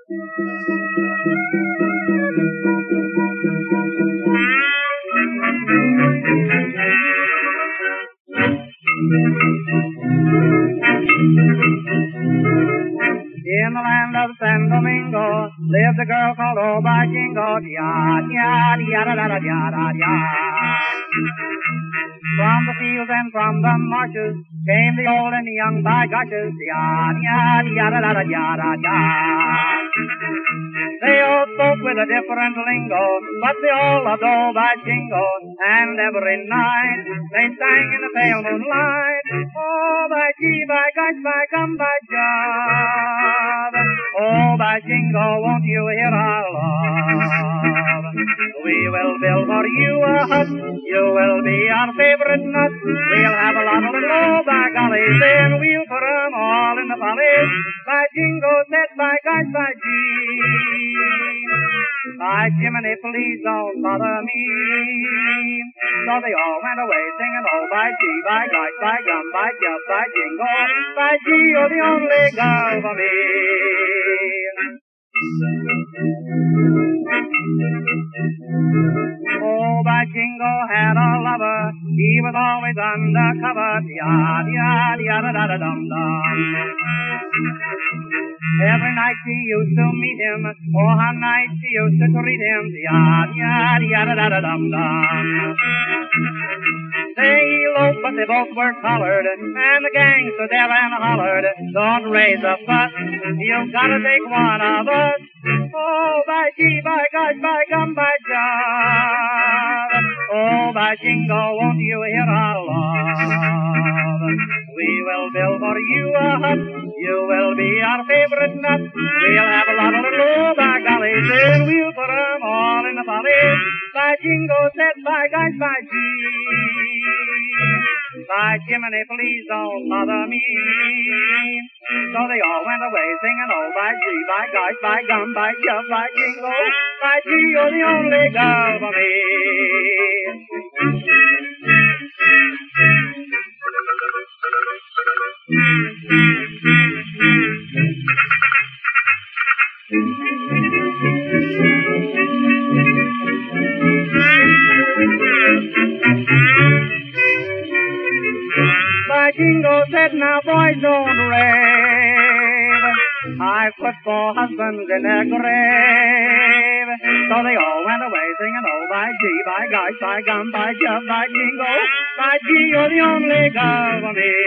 In the land of San Domingo lived a girl called Oba Jingo, ya-ya-ya-da-da-da-ya-da-ya. From the fields and from the marshes came the old and the young by gushes, ya-ya-ya-da-da-da-ya-da-ya. They all spoke with a different lingo, but they all loved Oba Jingo, and every night they sang in the pale moonlight, oh, by gee, by gosh, by gum, by job. Oh, by Jingo, won't you hear our love? We will build for you a hut. You will be our favorite nut. We'll have a lot of little by golly, then we'll put 'em all in the polly. By Jingo said, by gosh, by gee. By Jiminy, please don't bother me. So they all went away singing, oh, by gee, by gosh, by gum, by jump, by Jingo. By gee, you're the only girl for me. Oh, by Jingo had a lover, he was always undercover, yada-yada-yada-da-da-dum-dum. Every night she used to meet him, oh, how nice she used to treat him, yada-yada-yada-da-da-dum-dum. They eloped, but they both were collared, and the gang stood there and hollered, don't raise a fuss, you've gotta take one of us. Oh, by gee, by gosh, by gum, by job. Oh, by Jingo, won't you hear our love? We will build for you a hut. You will be our favorite nut. We'll have a lot of little by golly, then we'll put 'em all in the polly. By Jingo said, by gosh, by gee. By Jiminy, please don't bother me. So they all went away singing, oh, by gee, by gosh, by gum, by jump, by Jingo. By gee, you're the only girl for me. By Jingo said, now boys don't rave. I've put 4 husbands in their grave. So they all went away singing, oh, by gee, by gosh, by gum, by jump, by Jingo. By gee, you're the only girl for me.